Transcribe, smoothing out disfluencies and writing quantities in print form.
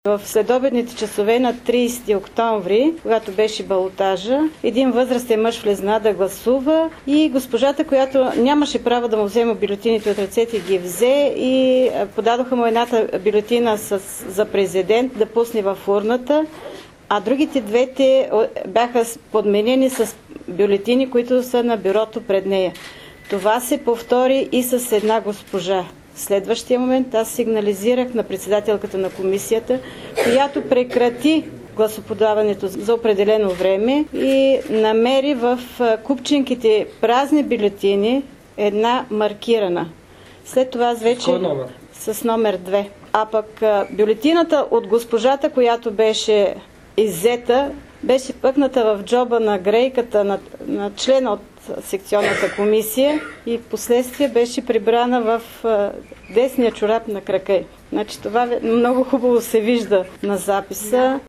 В следобедните часове на 30 октомври, когато беше балотажа, един възрастен мъж влезна да гласува и госпожата, която нямаше право да му вземе бюлетините от ръцете, ги взе и подадоха му едната бюлетина за президент да пусне в урната, а другите двете бяха подменени с бюлетини, които са на бюрото пред нея. Това се повтори и с една госпожа. В следващия момент аз сигнализирах на председателката на комисията, която прекрати гласоподаването за определено време и намери в купчинките празни бюлетини една маркирана. След това аз вече с номер 2. А пък бюлетината от госпожата, която беше иззета, беше пъкната в джоба на грейката на члена от секционната комисия и в последствие беше прибрана в десния чорап на крака. Значи това много хубаво се вижда на записа.